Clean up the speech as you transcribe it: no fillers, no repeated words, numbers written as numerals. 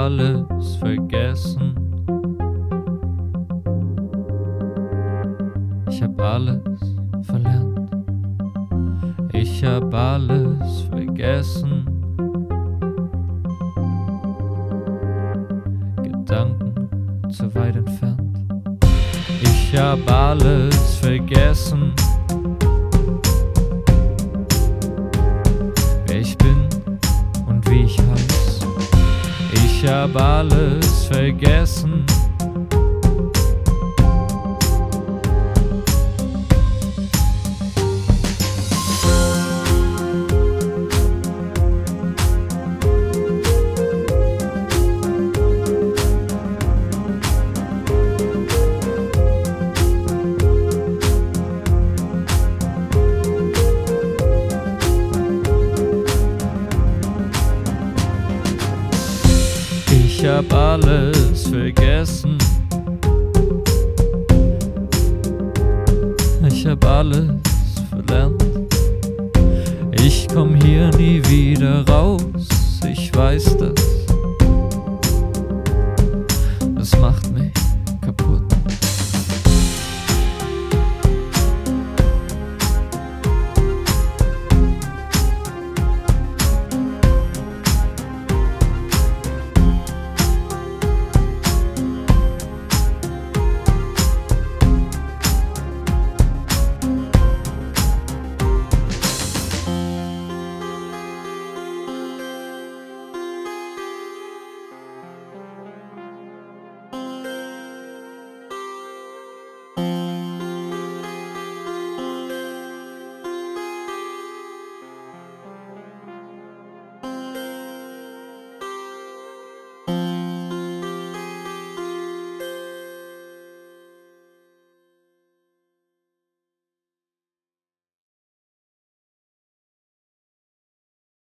alles vergessen. Ich hab alles verlernt. Ich hab alles vergessen. Gedanken zu weit entfernt. Ich hab alles vergessen. Wer ich bin und wie ich heiß. Ich hab alles vergessen. Ich hab alles vergessen. Ich hab alles verlernt. Ich komm hier nie wieder raus. Ich weiß das.